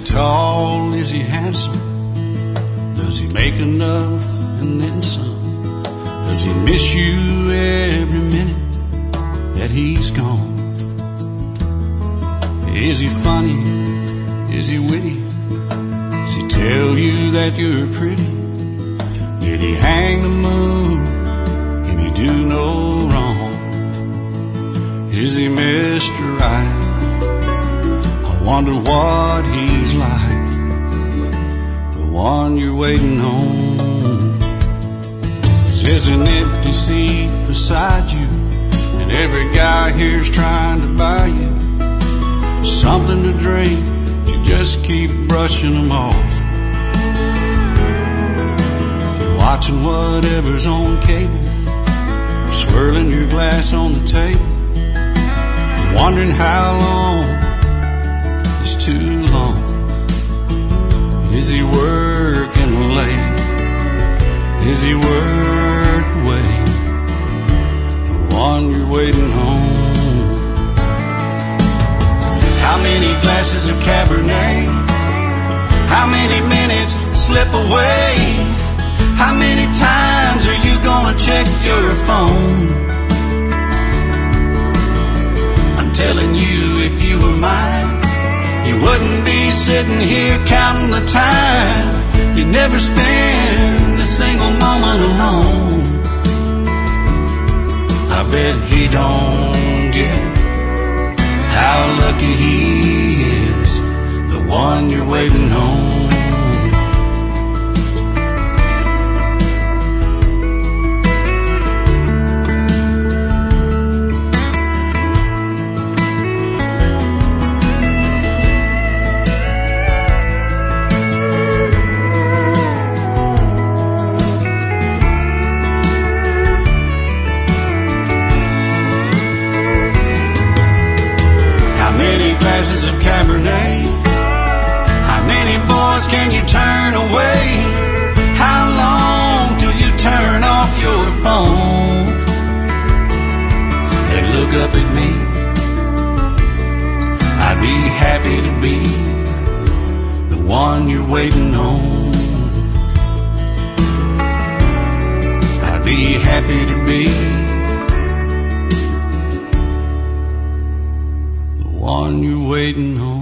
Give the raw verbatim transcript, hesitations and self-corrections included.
tall? Is he handsome? Does he make enough and then some? Does he miss you every minute that he's gone? Is he funny? Is he witty? Does he tell you that you're pretty? Did he hang the moon? Can he do no wrong? Is he Mister Right? I wonder what he's like, the one you're waiting on. There's an empty seat beside you, and every guy here's trying to buy you something to drink, but you just keep brushing them off. You're watching whatever's on cable, swirling your glass on the table, wondering how long is too long. Is he working late? Is he worth the wait? The one you're waiting on. How many glasses of Cabernet? How many minutes slip away? How many times are you gonna check your phone? I'm telling you, if you were mine, you wouldn't be sitting here counting the time. You'd never spend a single moment alone. I bet he don't get how lucky he is, the one you're waiting on. Glasses of Cabernet. How many boys can you turn away? How long till you turn off your phone and look up at me? I'd be happy to be the one you're waiting on. I'd be happy to be one you're waiting on.